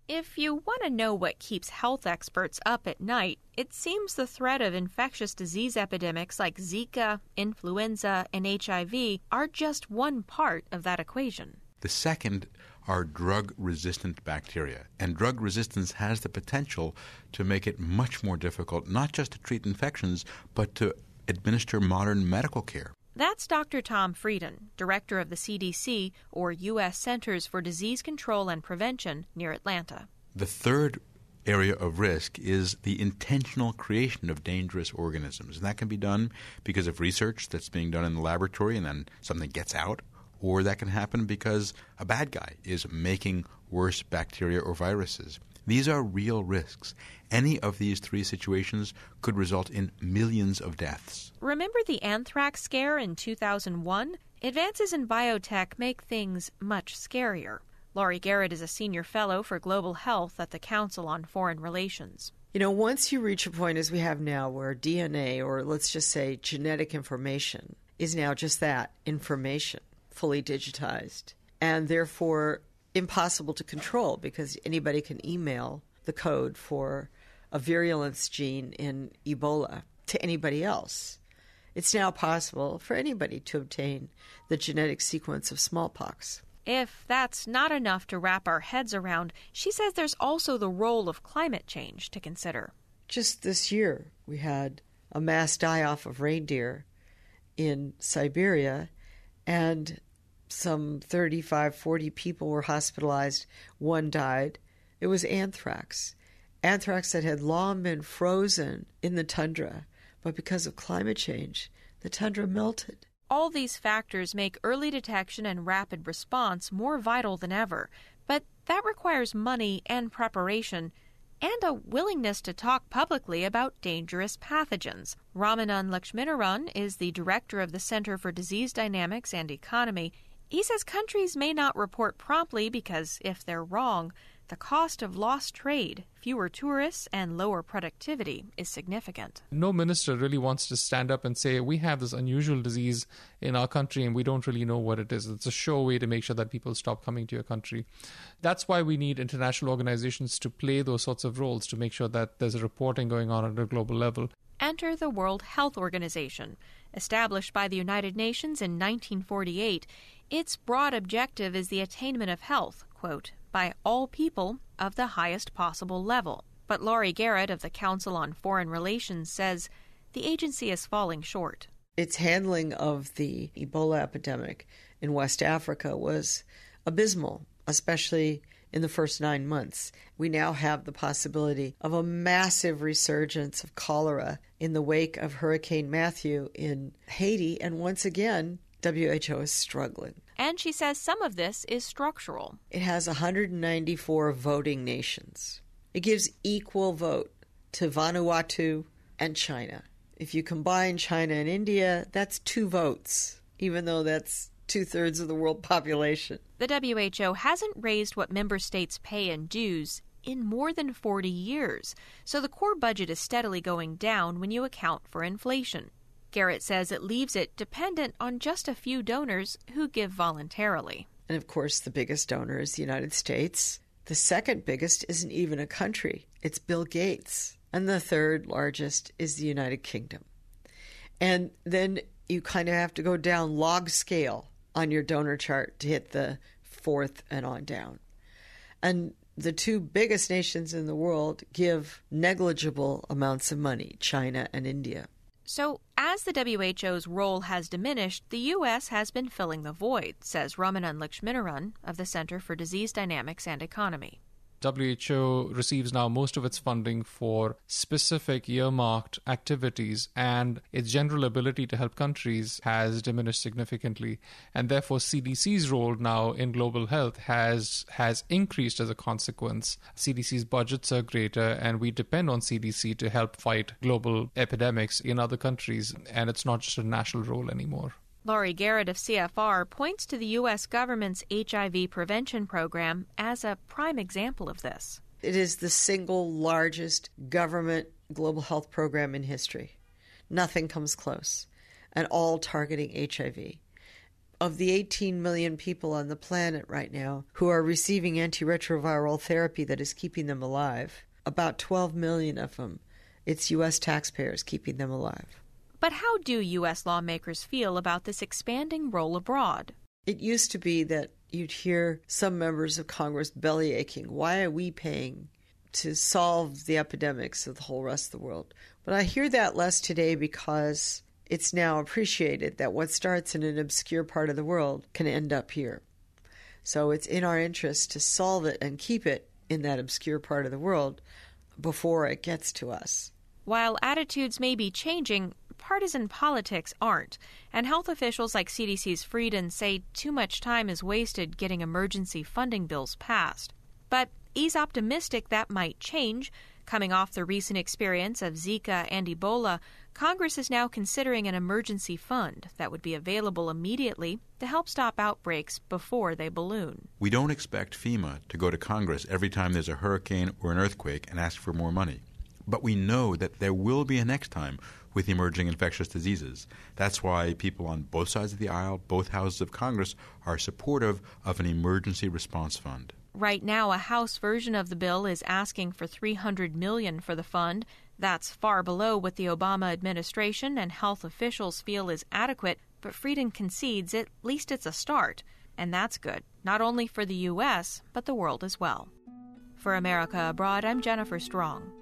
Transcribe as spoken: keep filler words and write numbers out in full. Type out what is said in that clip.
If you want to know what keeps health experts up at night, it seems the threat of infectious disease epidemics like Zika, influenza, and H I V are just one part of that equation. The second are drug-resistant bacteria. And drug resistance has the potential to make it much more difficult not just to treat infections, but to administer modern medical care. That's Doctor Tom Frieden, director of the C D C, or U S Centers for Disease Control and Prevention, near Atlanta. The third area of risk is the intentional creation of dangerous organisms. And that can be done because of research that's being done in the laboratory and then something gets out. Or that can happen because a bad guy is making worse bacteria or viruses. These are real risks. Any of these three situations could result in millions of deaths. Remember the anthrax scare in two thousand one? Advances in biotech make things much scarier. Laurie Garrett is a senior fellow for global health at the Council on Foreign Relations. You know, once you reach a point, as we have now, where D N A, or let's just say genetic information, is now just that, information, fully digitized, and therefore impossible to control because anybody can email the code for a virulence gene in Ebola to anybody else. It's now possible for anybody to obtain the genetic sequence of smallpox. If that's not enough to wrap our heads around, she says there's also the role of climate change to consider. Just this year, we had a mass die-off of reindeer in Siberia, and some thirty-five, forty people were hospitalized. One died. It was anthrax. Anthrax that had long been frozen in the tundra, but because of climate change, the tundra melted. All these factors make early detection and rapid response more vital than ever, but that requires money and preparation and a willingness to talk publicly about dangerous pathogens. Ramanan Lakshminaran is the director of the Center for Disease Dynamics and Economy. He says countries may not report promptly because, if they're wrong, the cost of lost trade, fewer tourists, and lower productivity is significant. No minister really wants to stand up and say, we have this unusual disease in our country and we don't really know what it is. It's a sure way to make sure that people stop coming to your country. That's why we need international organizations to play those sorts of roles to make sure that there's a reporting going on at a global level. Enter the World Health Organization. Established by the United Nations in nineteen forty-eight, its broad objective is the attainment of health, quote, by all people of the highest possible level. But Laurie Garrett of the Council on Foreign Relations says the agency is falling short. Its handling of the Ebola epidemic in West Africa was abysmal, especially in the first nine months. We now have the possibility of a massive resurgence of cholera in the wake of Hurricane Matthew in Haiti, and once again, W H O is struggling. And she says some of this is structural. It has one hundred ninety-four voting nations. It gives equal vote to Vanuatu and China. If you combine China and India, that's two votes, even though that's two-thirds of the world population. The W H O hasn't raised what member states pay in dues in more than forty years, so the core budget is steadily going down when you account for inflation. Garrett says it leaves it dependent on just a few donors who give voluntarily. And of course, the biggest donor is the United States. The second biggest isn't even a country. It's Bill Gates. And the third largest is the United Kingdom. And then you kind of have to go down log scale on your donor chart to hit the fourth and on down. And the two biggest nations in the world give negligible amounts of money, China and India. So, as the W H O's role has diminished, the U S has been filling the void, says Ramanan Lakshminaran of the Center for Disease Dynamics and Economy. W H O receives now most of its funding for specific earmarked activities, and its general ability to help countries has diminished significantly. And therefore, C D C's role now in global health has has increased as a consequence. C D C's budgets are greater, and we depend on C D C to help fight global epidemics in other countries, and it's not just a national role anymore. Laurie Garrett of C F R points to the U S government's H I V prevention program as a prime example of this. It is the single largest government global health program in history. Nothing comes close, and all targeting H I V. of the eighteen million people on the planet right now who are receiving antiretroviral therapy that is keeping them alive, about twelve million of them, it's U S taxpayers keeping them alive. But how do U S lawmakers feel about this expanding role abroad? It used to be that you'd hear some members of Congress belly aching. Why are we paying to solve the epidemics of the whole rest of the world? But I hear that less today because it's now appreciated that what starts in an obscure part of the world can end up here. So it's in our interest to solve it and keep it in that obscure part of the world before it gets to us. While attitudes may be changing, partisan politics aren't, and health officials like C D C's Frieden say too much time is wasted getting emergency funding bills passed. But he's optimistic that might change. Coming off the recent experience of Zika and Ebola, Congress is now considering an emergency fund that would be available immediately to help stop outbreaks before they balloon. We don't expect FEMA to go to Congress every time there's a hurricane or an earthquake and ask for more money. But we know that there will be a next time with emerging infectious diseases. That's why people on both sides of the aisle, both houses of Congress, are supportive of an emergency response fund. Right now, a House version of the bill is asking for three hundred million dollars for the fund. That's far below what the Obama administration and health officials feel is adequate, but Frieden concedes at least it's a start. And that's good, not only for the U S, but the world as well. For America Abroad, I'm Jennifer Strong.